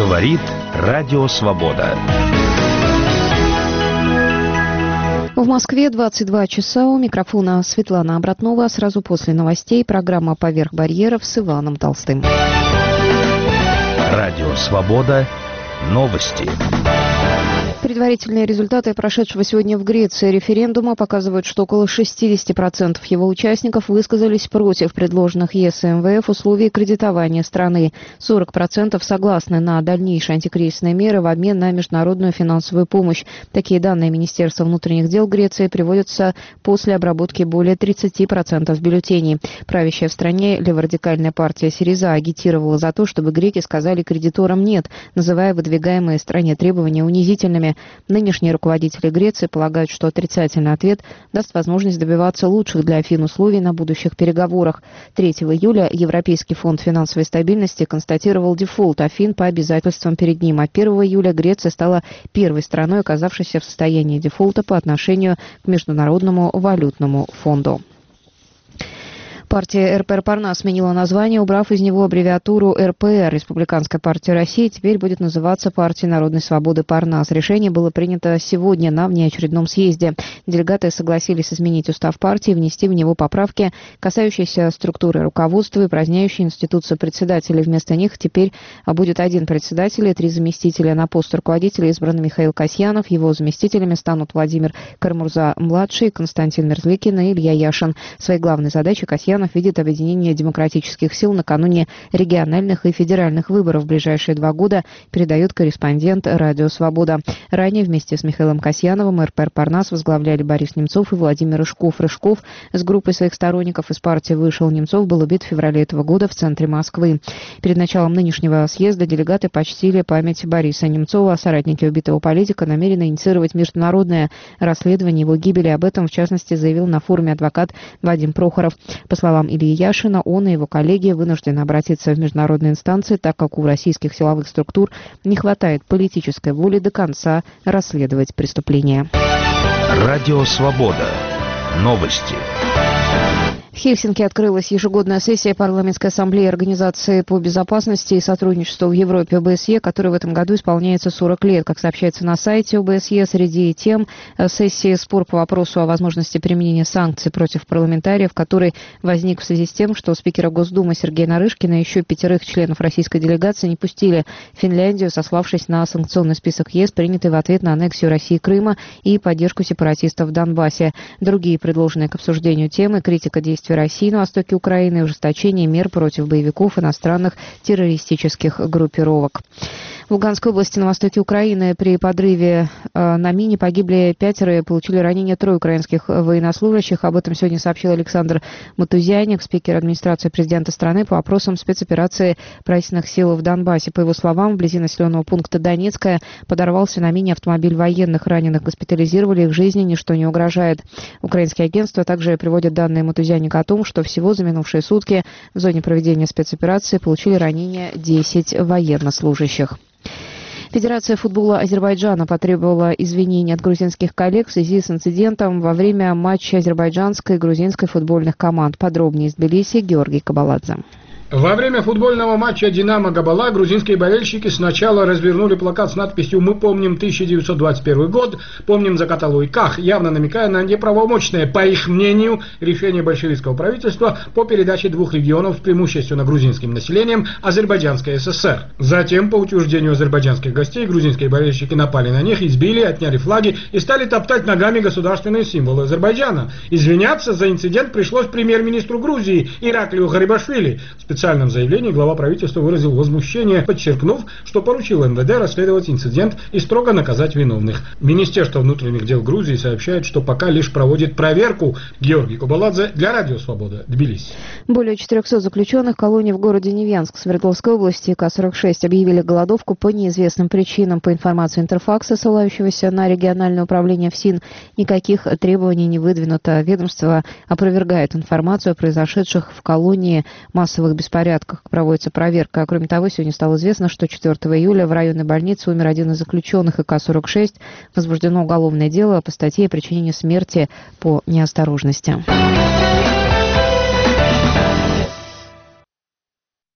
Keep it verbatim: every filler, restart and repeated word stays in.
Говорит Радио Свобода. В Москве двадцать два часа. У микрофона Светлана Обратнова. Сразу после новостей программа «Поверх барьеров» с Иваном Толстым. Радио Свобода. Новости. Предварительные результаты прошедшего сегодня в Греции референдума показывают, что около шестьдесят процентов его участников высказались против предложенных ЕС и эм вэ эф условий кредитования страны. сорок процентов согласны на дальнейшие антикризисные меры в обмен на международную финансовую помощь. Такие данные Министерства внутренних дел Греции приводятся после обработки более тридцати процентов бюллетеней. Правящая в стране леворадикальная партия Сириза агитировала за то, чтобы греки сказали кредиторам «нет», называя выдвигаемые стране требования унизительными. Нынешние руководители Греции полагают, что отрицательный ответ даст возможность добиваться лучших для Афин условий на будущих переговорах. третьего июля Европейский фонд финансовой стабильности констатировал дефолт Афин по обязательствам перед ним, а первого июля Греция стала первой страной, оказавшейся в состоянии дефолта по отношению к Международному валютному фонду. Партия эр пэ эр Парнас сменила название, убрав из него аббревиатуру эр пэ эр. Республиканская партия России теперь будет называться Партия народной свободы Парнас. Решение было принято сегодня на внеочередном съезде. Делегаты согласились изменить устав партии и внести в него поправки, касающиеся структуры руководства и упраздняющие институцию председателей. Вместо них теперь будет один председатель и три заместителя. На пост руководителя избран Михаил Касьянов. Его заместителями станут Владимир Кармурза-младший, Константин Мерзликин и Илья Яшин. Своей главной задачей Касьянов видит объединение демократических сил накануне региональных и федеральных выборов в ближайшие два года, передает корреспондент «Радио Свобода». Ранее вместе с Михаилом Касьяновым эр пэ эр Парнас возглавляли Борис Немцов и Владимир Рыжков. Рыжков с группой своих сторонников из партии вышел. Немцов был убит в феврале этого года в центре Москвы. Перед началом нынешнего съезда делегаты почтили память Бориса Немцова. Соратники убитого политика намерены инициировать международное расследование его гибели. Об этом, в частности, заявил на форуме адвокат Вадим Прохоров. По словам Ильи Яшина, он и его коллеги вынуждены обратиться в международные инстанции, так как у российских силовых структур не хватает политической воли до конца расследовать преступления. Радио Свобода. Новости. В Хельсинки открылась ежегодная сессия парламентской ассамблеи Организации по безопасности и сотрудничеству в Европе о бэ эс е, которой в этом году исполняется сорок лет. Как сообщается на сайте о бэ эс е, среди тем сессии спор по вопросу о возможности применения санкций против парламентариев, который возник в связи с тем, что спикера Госдумы Сергея Нарышкина и еще пятерых членов российской делегации не пустили в Финляндию, сославшись на санкционный список ЕС, принятый в ответ на аннексию России Крыма и поддержку сепаратистов в Донбассе. Другие предложенные к обсуждению темы — критика действий России на востоке Украины и ужесточение мер против боевиков иностранных террористических группировок. В Луганской области на востоке Украины при подрыве э, на мине погибли пятеро и получили ранения трое украинских военнослужащих. Об этом сегодня сообщил Александр Матузяник, спикер администрации президента страны по вопросам спецоперации правительственных сил в Донбассе. По его словам, вблизи населенного пункта Донецкая подорвался на мине автомобиль военных. Раненых госпитализировали, их жизни ничто не угрожает. Украинские агентства также приводят данные Матузяника о том, что всего за минувшие сутки в зоне проведения спецоперации получили ранения десять военнослужащих. Федерация футбола Азербайджана потребовала извинений от грузинских коллег в связи с инцидентом во время матча азербайджанской и грузинской футбольных команд. Подробнее из Тбилиси Георгий Кабаладзе. Во время футбольного матча «Динамо-Габала» грузинские болельщики сначала развернули плакат с надписью «Мы помним тысяча девятьсот двадцать первый год, помним Закаталу и Ках», явно намекая на неправомочное, по их мнению, решение большевистского правительства по передаче двух регионов, преимущественно грузинским населением, Азербайджанской эс эс эс эр. Затем, по утверждению азербайджанских гостей, грузинские болельщики напали на них, избили, отняли флаги и стали топтать ногами государственные символы Азербайджана. Извиняться за инцидент пришлось премьер-министру Грузии Ираклию Гарибашвили. В специальном заявлении глава правительства выразил возмущение, подчеркнув, что поручил эм вэ дэ расследовать инцидент и строго наказать виновных. Министерство внутренних дел Грузии сообщает, что пока лишь проводит проверку. Георгий Кабаладзе для Радио Свобода, Тбилиси. Более четырехсот заключенных в колонии в городе Невьянск Свердловской области ка сорок шесть объявили голодовку по неизвестным причинам. По информации Интерфакса, ссылающегося на региональное управление ФСИН, никаких требований не выдвинуто. Ведомство опровергает информацию о произошедших в колонии массовых беспорядках. беспорядках проводится проверка. Кроме того, сегодня стало известно, что четвёртого июля в районной больнице умер один из заключенных, и ка сорок шесть возбуждено уголовное дело по статье о причинении смерти по неосторожности.